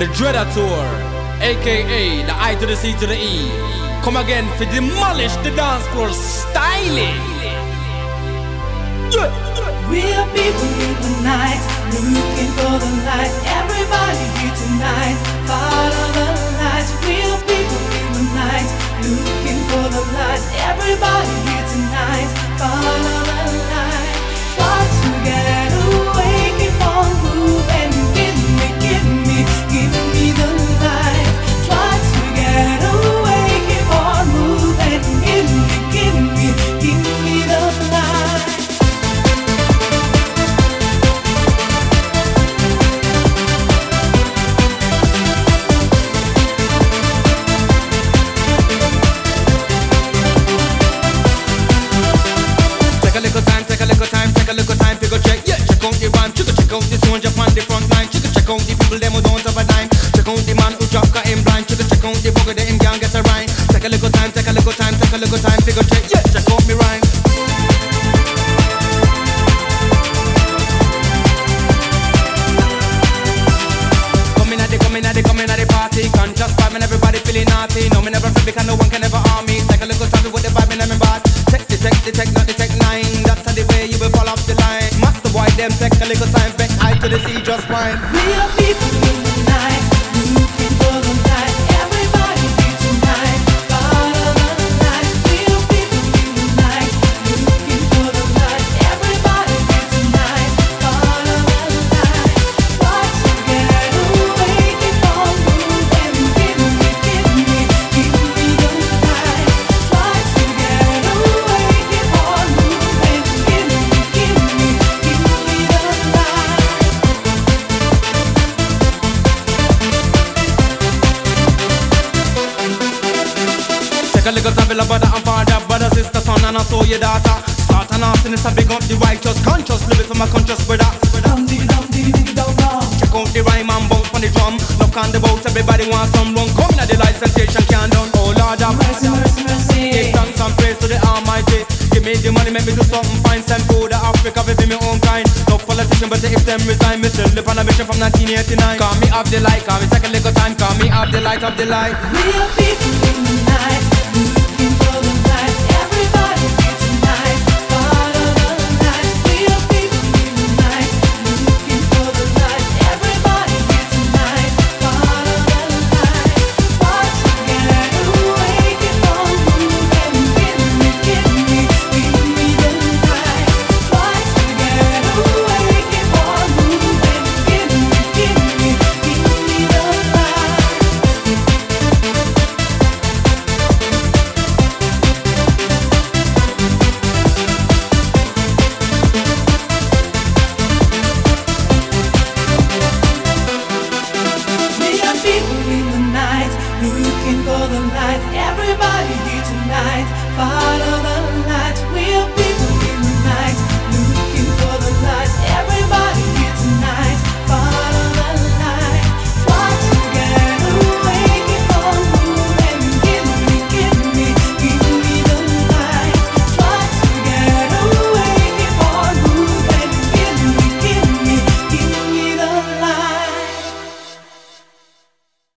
The Dreadator, aka the I to the C to the E. Come again for demolish the dance floor styling. Real people in the night, looking for the light. Everybody here tonight, follow the light. Real people in the night, looking for the light. Everybody here tonight, follow the light. Try to get away, keep on moving. Give me the light. Try to get away, keep on moving. Give me the light. Take a little time to go check. Yeah, check out the rhyme, check out the soldier on the front line. Check out the people them who don't have a dime. Check out the man who drop got him blind. Check out the bugger that him can't get a rhyme. Take a little time to go check. Yeah, check out me rhyme. Coming at the party, conscious vibe and everybody feeling naughty. No, me never feel because no one can ever harm me. Take a little time with the vibe and I'm in bad. Take the tech, not the tech 9. That's how the way you will fall off the line. Master boy, them take a little time, back I to the sea, just fine. Real people in the night, looking for the light. Everybody here tonight, follow the light. Real people in the night, looking for the light. Everybody here tonight, follow the light. Try to get away, keep on moving. Give me the light. Try to get away, keep on moving. Give me the light. Take a little time, love brother and father, brother, sister, son, and I saw your daughter. Start and off, and it's a big up the righteous, conscious, live it for my conscious brother. Dum dee dum dee dee dum dum. Check out the rhyme and bounce on the drum. Look on the boat, everybody wants some run. Coming at the light, sensation can't done. Oh Lord, have Mercy, mercy, mercy. give thanks and praise to the Almighty. Give me the money, make me do something fine. Send food to Africa, we be my own kind. No politician, but if them resign, me still live on a mission from 1989. Call me up the light, call me take a little time. Call me up the light, of the light. Real people in the night, looking for the light. Everybody